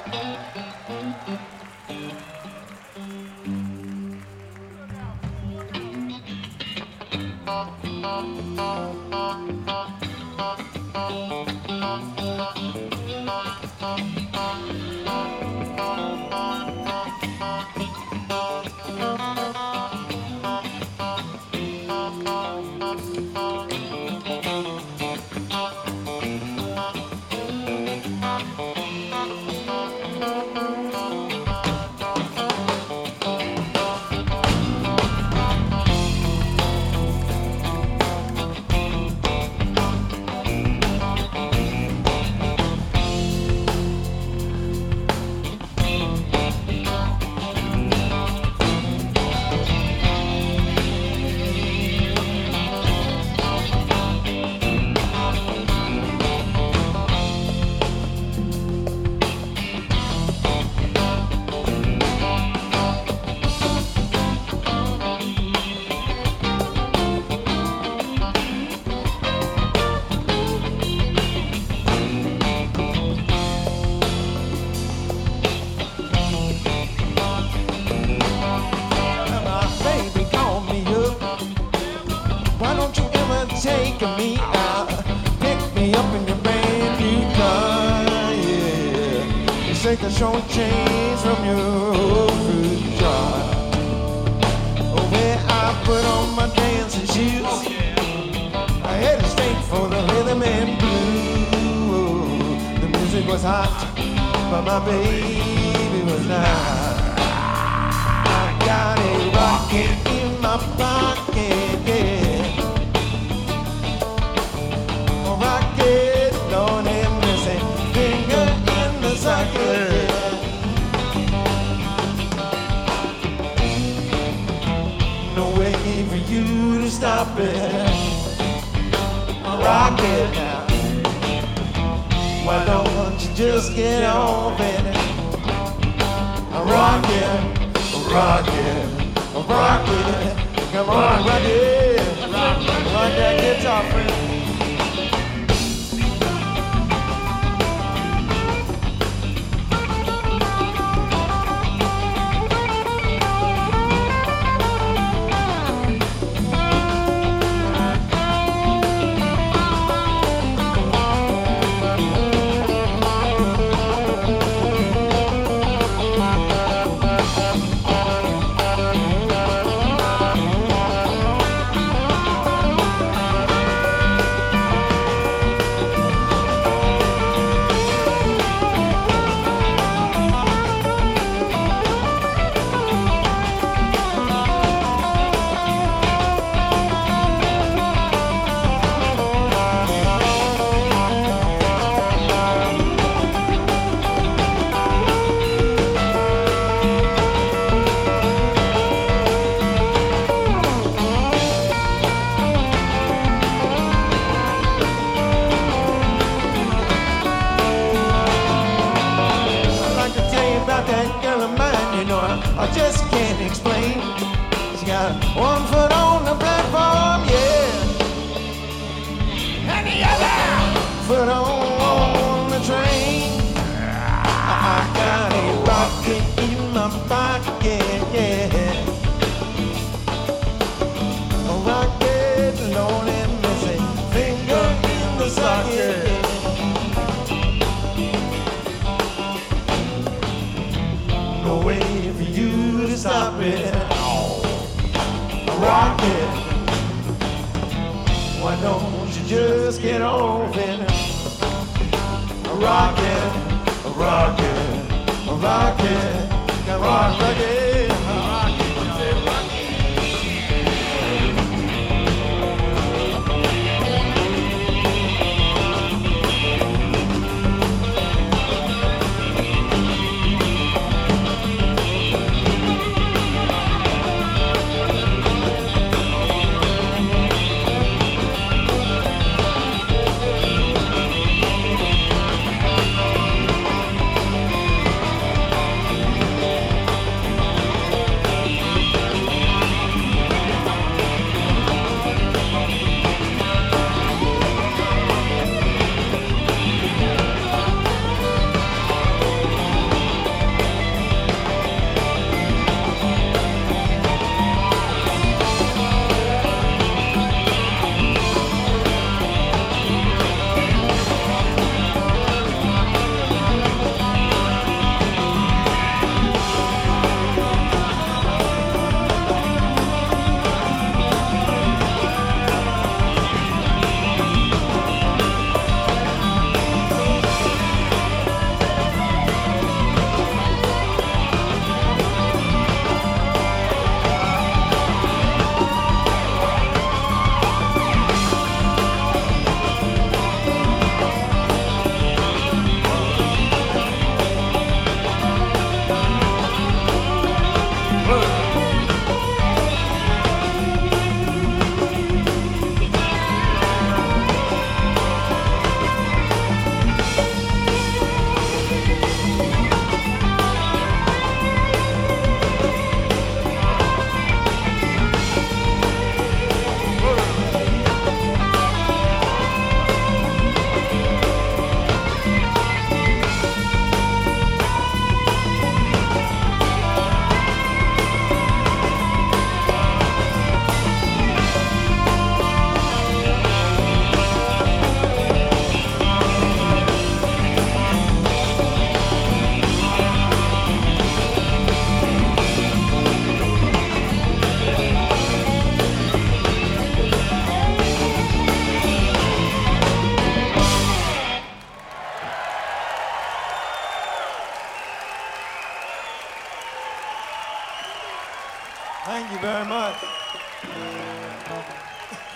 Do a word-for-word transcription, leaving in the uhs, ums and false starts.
Take me out, pick me up in your brand new car, yeah. You shake the short change from your fruit jar. Oh, where I put on my dancing shoes, I headed straight for the rhythm and blues. The music was hot, but my baby was not. I got a rocket in my pocket, yeah. Rocket, Lord have mercy, finger in the socket. No way for you to stop it. Rocket now. Why don't you just get off in it? Rocket, rocket, rocket. Come on, rock it, rock that guitar, friend. I just can't explain. She got one foot on the platform, yeah, and the other foot on the train. I got a rocket in my pocket, yeah. A rocket, Lord have mercy, finger in the socket. No way for you to stop it. A rocket. Why don't you just get off in it? A rocket, a rocket, a rocket. Come on, rocket.